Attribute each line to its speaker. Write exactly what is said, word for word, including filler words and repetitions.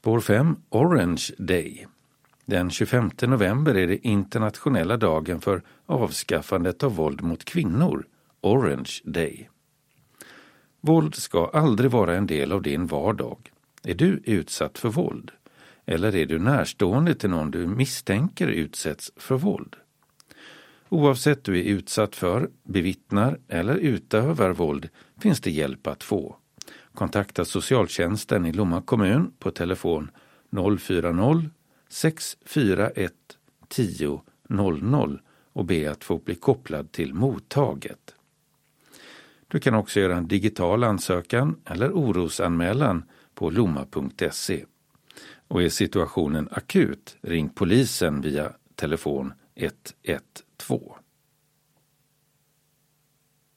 Speaker 1: Spår fem, Orange Day. Den tjugofemte november är det internationella dagen för avskaffandet av våld mot kvinnor, Orange Day. Våld ska aldrig vara en del av din vardag. Är du utsatt för våld? Eller är du närstående till någon du misstänker utsätts för våld? Oavsett du är utsatt för, bevittnar eller utövar våld finns det hjälp att få. Kontakta socialtjänsten i Lomma kommun på telefon noll fyra noll sex fyra ett tio noll noll och be att få bli kopplad till mottaget. Du kan också göra en digital ansökan eller orosanmälan på lomma punkt se. Och är situationen akut, ring polisen via telefon ett ett två.